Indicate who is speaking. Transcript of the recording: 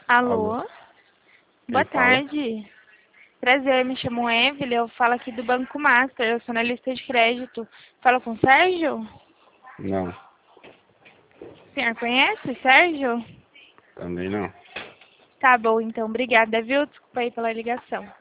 Speaker 1: Alô?
Speaker 2: Alô,
Speaker 1: Quem
Speaker 2: boa
Speaker 1: fala?
Speaker 2: tarde. Prazer, me chamo Evelyn, eu falo aqui do Banco Master, eu sou analista de crédito. Falo com o Sérgio?
Speaker 1: Não,
Speaker 2: O senhor conhece o Sérgio?
Speaker 1: também não.
Speaker 2: Tá bom, então, obrigada, viu? Desculpa aí pela ligação.